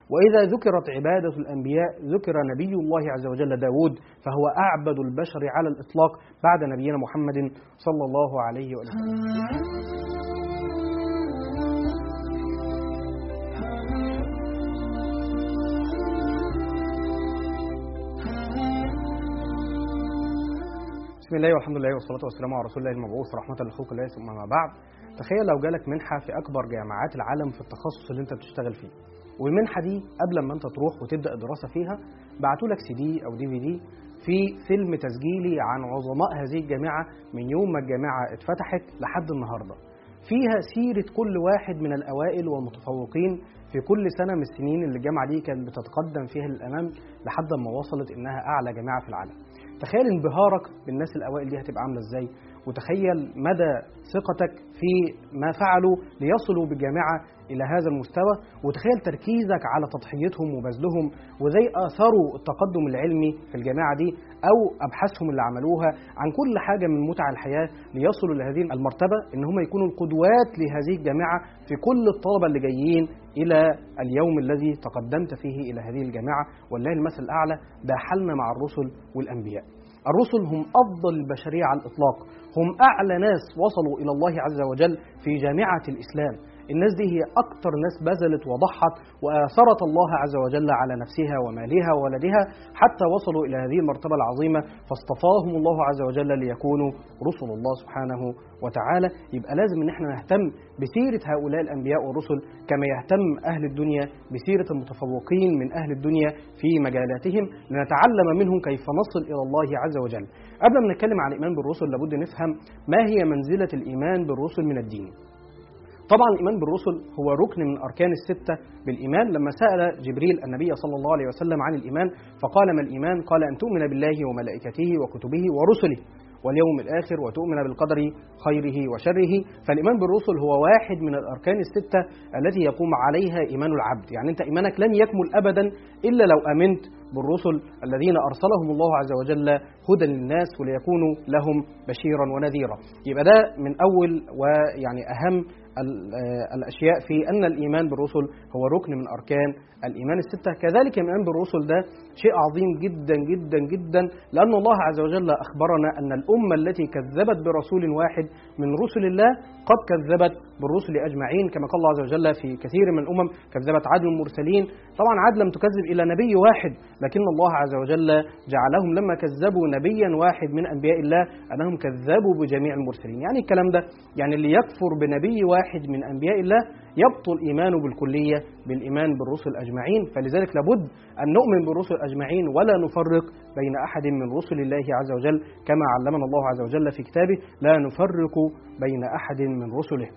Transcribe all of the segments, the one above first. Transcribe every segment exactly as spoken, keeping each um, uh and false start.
وإذا ذكرت عبادة الأنبياء ذكر نبي الله عز وجل داود، فهو أعبد البشر على الإطلاق بعد نبينا محمد صلى الله عليه وسلم. بسم الله والحمد لله والصلاة والسلام على رسول الله المبعوث رحمة لخلق الله، ثم ما بعد. تخيل لو جالك منحة في أكبر جامعات العالم في التخصص اللي أنت بتشتغل فيه، والمنحة دي قبل ما أنت تروح وتبدأ الدراسة فيها بعتوا لك سي دي أو دي في دي في فيلم تسجيلي عن عظماء هذه الجامعة من يوم ما الجامعة اتفتحت لحد النهاردة، فيها سيرة كل واحد من الأوائل والمتفوقين في كل سنة من السنين اللي الجامعة دي كانت بتتقدم فيها للأمام لحد ما وصلت إنها أعلى جامعة في العالم. تخيل انبهارك بالناس الأوائل دي هتبقى عاملة إزاي، وتخيل مدى ثقتك في ما فعلوا ليصلوا بالجامعة إلى هذا المستوى، وتخيل تركيزك على تضحيتهم وبذلهم وزي آثروا التقدم العلمي في الجامعة دي أو أبحاثهم اللي عملوها عن كل حاجة من متع الحياة ليصلوا لهذه المرتبة، إن هم يكونوا القدوات لهذه الجامعة في كل الطلبة اللي جايين إلى اليوم الذي تقدمت فيه إلى هذه الجامعة. والله المثل الأعلى، ده حالنا مع الرسل والأنبياء. الرسل هم أفضل البشرية على الإطلاق، هم أعلى ناس وصلوا إلى الله عز وجل في جامعة الإسلام. الناس دي هي أكتر ناس بذلت وضحت وآثرت الله عز وجل على نفسها ومالها وولدها حتى وصلوا إلى هذه المرتبة العظيمة، فاصطفاهم الله عز وجل ليكونوا رسل الله سبحانه وتعالى. يبقى لازم إن احنا نهتم بسيرة هؤلاء الأنبياء والرسل كما يهتم أهل الدنيا بسيرة المتفوقين من أهل الدنيا في مجالاتهم، لنتعلم منهم كيف نصل إلى الله عز وجل. قبل ما نتكلم عن الإيمان بالرسل لابد نفهم ما هي منزلة الإيمان بالرسل من الدين. طبعا الإيمان بالرسل هو ركن من أركان الستة بالإيمان. لما سأل جبريل النبي صلى الله عليه وسلم عن الإيمان فقال: ما الإيمان؟ قال: أن تؤمن بالله وملائكته وكتبه ورسله واليوم الآخر وتؤمن بالقدر خيره وشره. فالإيمان بالرسل هو واحد من الأركان الستة التي يقوم عليها إيمان العبد. يعني أنت إيمانك لن يكمل أبدا إلا لو آمنت بالرسل الذين أرسلهم الله عز وجل هدى للناس وليكونوا لهم بشيرا ونذيرا. يبقى ده من أول ويعني أهم الأشياء في أن الإيمان بالرسل هو ركن من أركان الإيمان الستة. كذلك الإيمان بالرسل ده شيء عظيم جدا جدا جدا، لأن الله عز وجل أخبرنا أن الأمة التي كذبت برسول واحد من رسل الله قد كذبت بالرسل أجمعين، كما قال الله عز وجل في كثير من الأمم: كذبت عاد المرسلين. طبعا عاد لم تكذب إلا نبي واحد، لكن الله عز وجل جعلهم لما كذبوا نبيا واحد من أنبياء الله أنهم كذبوا بجميع المرسلين. يعني الكلام ده يعني اللي يكفر بنبي واحد من أنبياء الله يبطل إيمانه بالكلية بالإيمان بالرسل أجمعين. فلذلك لابد أن نؤمن بالرسل أجمعين ولا نفرق بين أحد من رسل الله عز وجل، كما علمنا الله عز وجل في كتابه: لا نفرق بين أحد من رسله.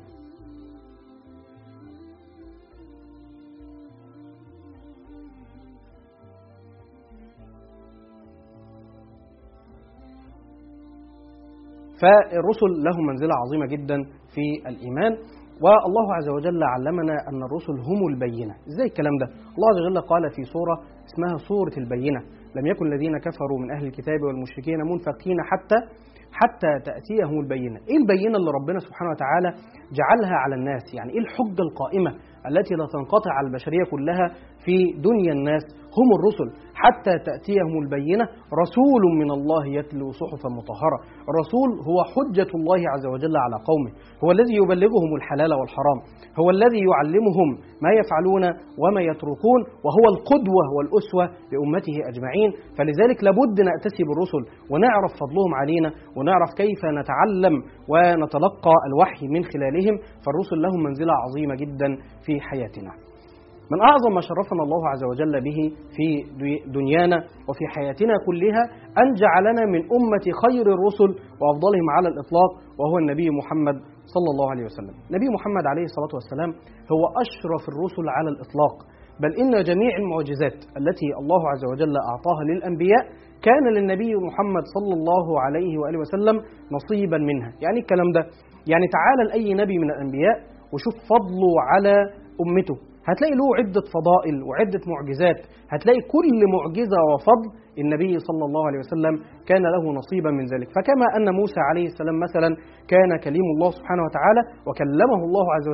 فالرسل لهم منزلة عظيمة جدا في الإيمان، والله عز وجل علمنا أن الرسل هم البينة. إزاي الكلام ده؟ الله عز وجل قال في سورة اسمها سورة البينة: لم يكن الذين كفروا من أهل الكتاب والمشركين منفكين حتى حتى تأتيهم البينة. إيه البينة اللي ربنا سبحانه وتعالى جعلها على الناس؟ يعني إيه الحجة القائمة التي لا تنقطع على البشرية كلها في دنيا الناس؟ هم الرسل. حتى تأتيهم البينة، رسول من الله يتلو صحفا مطهرة. الرسول هو حجة الله عز وجل على قومه، هو الذي يبلغهم الحلال والحرام، هو الذي يعلمهم ما يفعلون وما يتركون، وهو القدوة والأسوة لأمته أجمعين. فلذلك لابد نأتسي بالرسل ونعرف فضلهم علينا ونعرف كيف نتعلم ونتلقى الوحي من خلالهم. فالرسل لهم منزلة عظيمة جدا في حياتنا. من أعظم ما شرفنا الله عز وجل به في دنيانا وفي حياتنا كلها أن جعلنا من أمة خير الرسل وأفضلهم على الإطلاق، وهو النبي محمد صلى الله عليه وسلم. نبي محمد عليه الصلاة والسلام هو أشرف الرسل على الإطلاق، بل إن جميع المعجزات التي الله عز وجل أعطاها للأنبياء كان للنبي محمد صلى الله عليه وآله وسلم نصيبا منها. يعني الكلام ده يعني تعالى لأي نبي من الأنبياء وشوف فضله على أمته، هتلاقي له عدة فضائل وعدة معجزات، هتلاقي كل معجزة وفضل النبي صلى الله عليه وسلم كان له نصيبا من ذلك. فكما أن موسى عليه السلام مثلا كان كليم الله سبحانه وتعالى وكلمه الله عز وجل،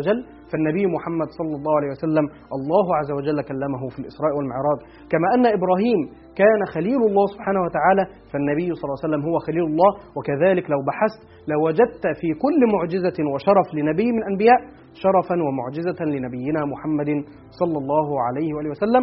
فالنبي محمد صلى الله عليه وسلم الله عز وجل كلمه في الإسراء والمعراج. كما أن إبراهيم كان خليل الله سبحانه وتعالى، فالنبي صلى الله عليه وسلم هو خليل الله. وكذلك لو بحثت لوجدت في كل معجزة وشرف لنبي من الأنبياء شرفا ومعجزة لنبينا محمد صلى الله عليه وآله وسلم.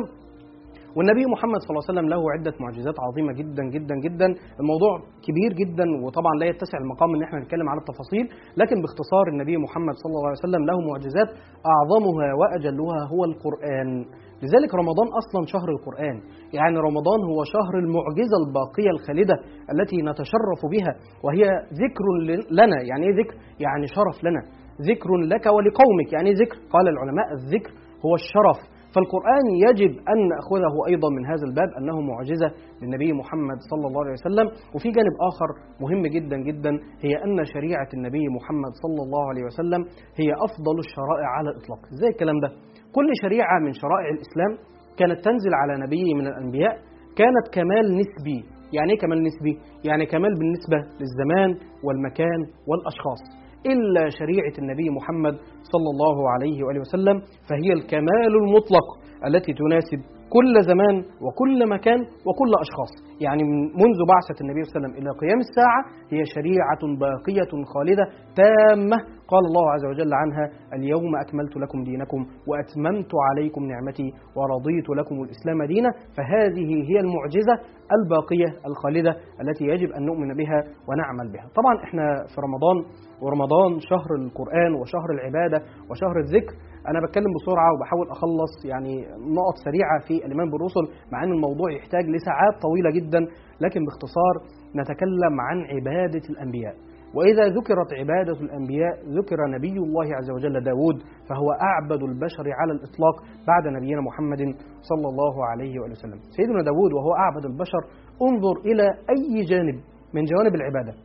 والنبي محمد صلى الله عليه وسلم له عدة معجزات عظيمة جدا جدا جدا. الموضوع كبير جدا وطبعا لا يتسع المقام ان احنا نتكلم على التفاصيل، لكن باختصار النبي محمد صلى الله عليه وسلم له معجزات أعظمها وأجلها هو القرآن. لذلك رمضان أصلا شهر القرآن، يعني رمضان هو شهر المعجزة الباقية الخالدة التي نتشرف بها، وهي ذكر لنا. يعني ايه ذكر؟ يعني شرف لنا، ذكر لك ولقومك. يعني ذكر، قال العلماء الذكر هو الشرف. فالقرآن يجب أن نأخذه أيضا من هذا الباب أنه معجزة للنبي محمد صلى الله عليه وسلم. وفي جانب آخر مهم جدا جدا، هي أن شريعة النبي محمد صلى الله عليه وسلم هي أفضل الشرائع على الإطلاق. إزاي الكلام ده؟ كل شريعة من شرائع الإسلام كانت تنزل على نبي من الأنبياء كانت كمال نسبي. يعني إيه كمال نسبي؟ يعني كمال بالنسبة للزمان والمكان والأشخاص، إلا شريعة النبي محمد صلى الله عليه وآله وسلم فهي الكمال المطلق التي تناسب كل زمان وكل مكان وكل أشخاص. يعني منذ بعثة النبي صلى الله عليه وسلم إلى قيام الساعة هي شريعة باقية خالدة تامة، قال الله عز وجل عنها: اليوم أكملت لكم دينكم وأتممت عليكم نعمتي ورضيت لكم الإسلام دينا. فهذه هي المعجزة الباقية الخالدة التي يجب أن نؤمن بها ونعمل بها. طبعا إحنا في رمضان، ورمضان شهر القرآن وشهر العبادة وشهر الذكر. أنا بتكلم بسرعة وبحاول أخلص يعني نقط سريعة في الإيمان بالرسل، مع أن الموضوع يحتاج لساعات طويلة جدا، لكن باختصار نتكلم عن عبادة الأنبياء. وإذا ذكرت عبادة الأنبياء ذكر نبي الله عز وجل داود، فهو أعبد البشر على الإطلاق بعد نبينا محمد صلى الله عليه وآله وسلم. سيدنا داود وهو أعبد البشر، انظر إلى أي جانب من جوانب العبادة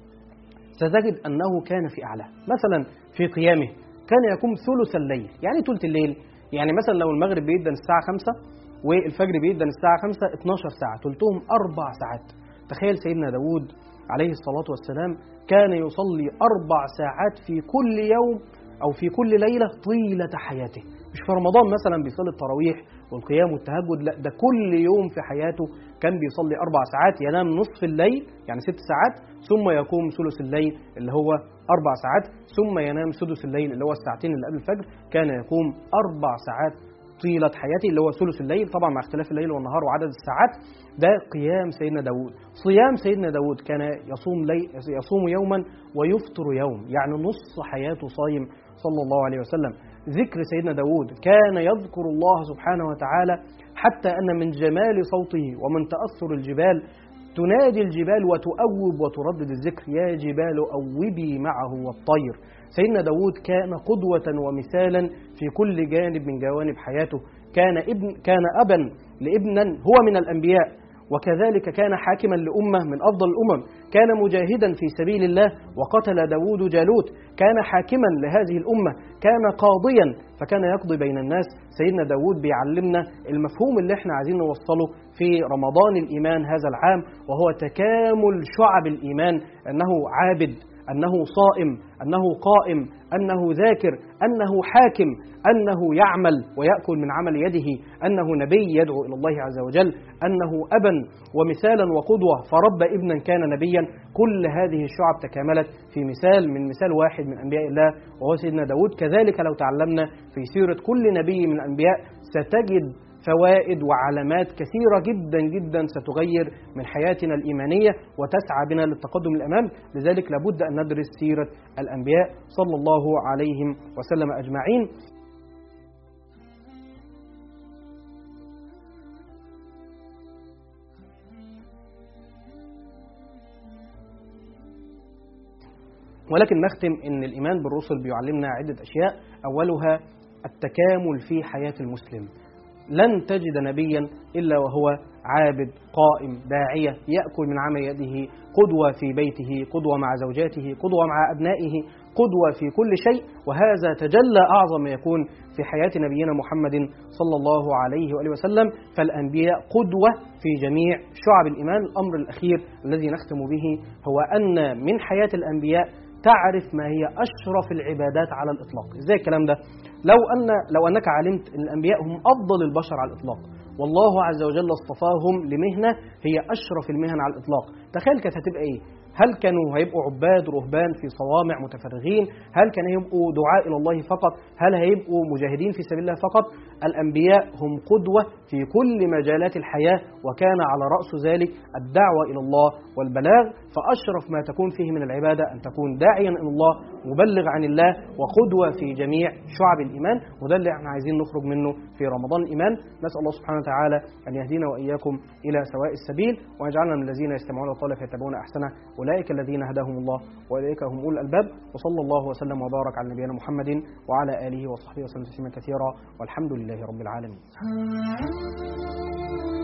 ستجد أنه كان في أعلى. مثلا في قيامه كان يقوم ثلث الليل. يعني ثلث الليل، يعني مثلا لو المغرب بيدن الساعة خمسة والفجر بيدن الساعة خمسة، اتناشر ساعة، ثلثهم أربع ساعات. تخيل سيدنا داود عليه الصلاة والسلام كان يصلي أربع ساعات في كل يوم أو في كل ليلة طيلة حياته. مش في رمضان مثلا بيصلي التراويح والقيام والتهجد، لا، ده كل يوم في حياته كان بيصلي أربع ساعات، ينام نصف الليل يعني ست ساعات، ثم يقوم ثلث الليل اللي هو أربع ساعات، ثم ينام سدس الليل اللي هو الساعتين اللي قبل الفجر. كان يقوم أربع ساعات طيلة حياته اللي هو ثلث الليل، طبعا مع اختلاف الليل والنهار وعدد الساعات. ده قيام سيدنا داود. صيام سيدنا داود كان يصوم لي يصوم يوما ويفطر يوم، يعني نص حياته صايم صلى الله عليه وسلم. ذكر سيدنا داود كان يذكر الله سبحانه وتعالى حتى أن من جمال صوته ومن تأثر الجبال تنادي الجبال وتؤوب وتردد الذكر: يا جبال أوبي معه والطير. سيدنا داود كان قدوة ومثالا في كل جانب من جوانب حياته. كان ابن كان أبا لابنا هو من الأنبياء، وكذلك كان حاكما لأمة من أفضل الأمم. كان مجاهدا في سبيل الله وقتل داود جالوت. كان حاكما لهذه الأمة، كان قاضيا فكان يقضي بين الناس. سيدنا داود بيعلمنا المفهوم اللي احنا عايزين نوصله في رمضان الإيمان هذا العام، وهو تكامل شعب الإيمان: أنه عابد، أنه صائم، أنه قائم، أنه ذاكر، أنه حاكم، أنه يعمل ويأكل من عمل يده، أنه نبي يدعو إلى الله عز وجل، أنه أبا ومثالا وقدوة فرب ابنا كان نبيا. كل هذه الشعب تكاملت في مثال من مثال واحد من أنبياء الله وهو سيدنا داود. كذلك لو تعلمنا في سيرة كل نبي من الأنبياء ستجد فوائد وعلامات كثيرة جدا جدا ستغير من حياتنا الإيمانية وتسعى بنا للتقدم الأمام. لذلك لابد أن ندرس سيرة الأنبياء صلى الله عليهم وسلم أجمعين. ولكن نختم إن الإيمان بالرسل بيعلمنا عدة أشياء، أولها التكامل في حياة المسلم. لن تجد نبيا إلا وهو عابد قائم داعية يأكل من عمل يده، قدوة في بيته، قدوة مع زوجاته، قدوة مع أبنائه، قدوة في كل شيء. وهذا تجلى أعظم ما يكون في حياة نبينا محمد صلى الله عليه وآله وسلم. فالأنبياء قدوة في جميع شعب الإيمان. الأمر الأخير الذي نختم به هو أن من حياة الأنبياء تعرف ما هي أشرف العبادات على الإطلاق. إزاي الكلام ده؟ لو أن لو أنك علمت أن الأنبياء هم أفضل البشر على الإطلاق، والله عز وجل اصطفاهم لمهنة هي أشرف المهن على الإطلاق، تخيل كانت هتبقى إيه؟ هل كانوا هيبقوا عباد رهبان في صوامع متفرغين؟ هل كانوا هيبقوا دعاء إلى الله فقط؟ هل هيبقوا مجاهدين في سبيل الله فقط؟ الأنبياء هم قدوة في كل مجالات الحياة، وكان على رأس ذلك الدعوة إلى الله والبلاغ، فأشرف ما تكون فيه من العبادة أن تكون داعيا إلى الله، مبلغ عن الله، وقدوة في جميع شعب الإيمان. وده اللي احنا عايزين نخرج منه في رمضان الإيمان. نسأل الله سبحانه وتعالى أن يهدينا وإياكم إلى سواء السبيل، ويجعلنا من الذين يستمعون القول فيتبعون أحسنه، أولئك الذين هداهم الله وأولئك هم أولو الألباب. وصلى الله وسلم وبارك على نبينا محمد وعلى آله وصحبه وسلم تسليما كثيرا، والحمد لله رب العالمين.